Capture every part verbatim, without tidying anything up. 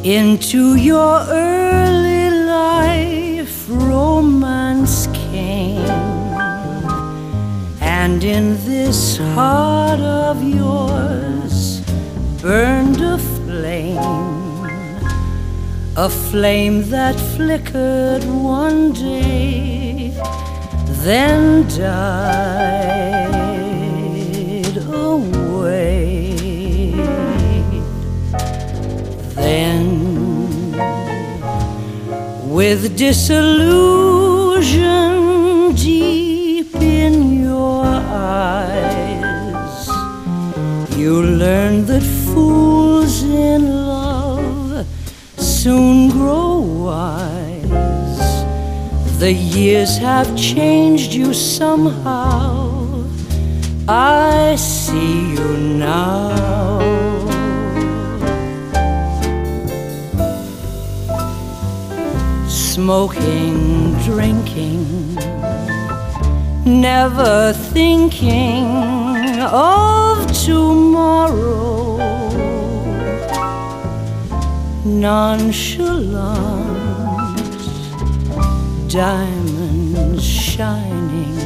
Into your early life romance came, and in this heart of yours burned a flame, a flame that flickered one day, then died away. Then, with disillusion deep in your eyes, you learn that fools in love soon grow wise. The years have changed you somehow, I see you now. Smoking, drinking, never thinking of tomorrow, nonchalant, diamonds shining,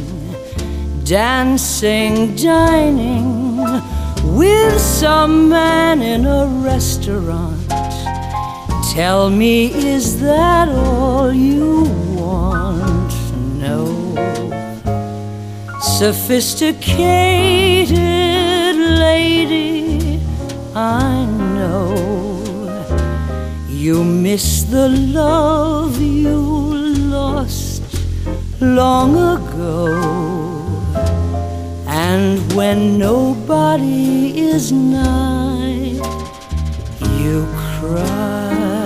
dancing, dining with some man in a restaurant. Tell me, is that all you want? No. Sophisticated lady, I know you miss the love you lost long ago. And when nobody is nigh, you cry.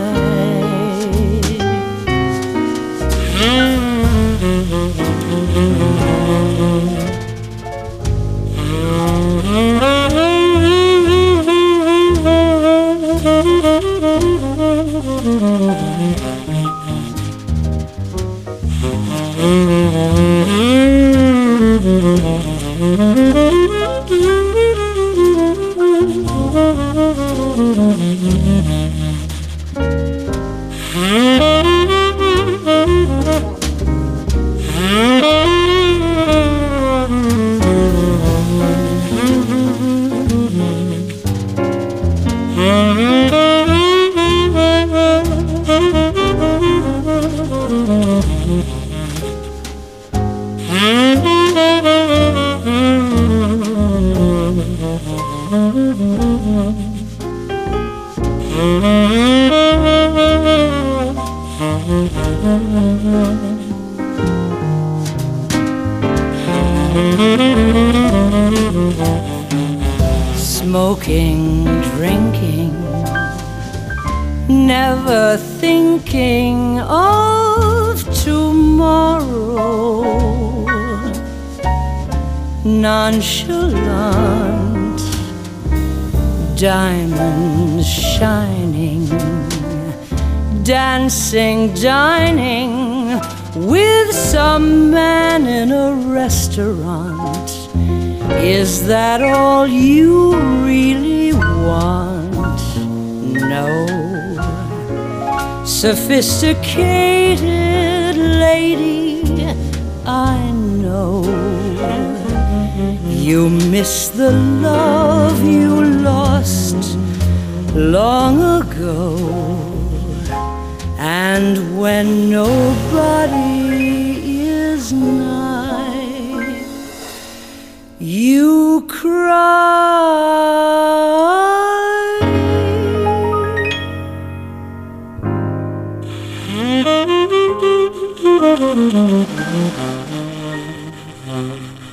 Smoking, drinking, never thinking of tomorrow, nonchalant, diamonds shining, dancing, dining with some man in a restaurant. Is that all you really want? No. Sophisticated lady, I know you miss the love you lost long ago. And when nobody is nigh, you cry.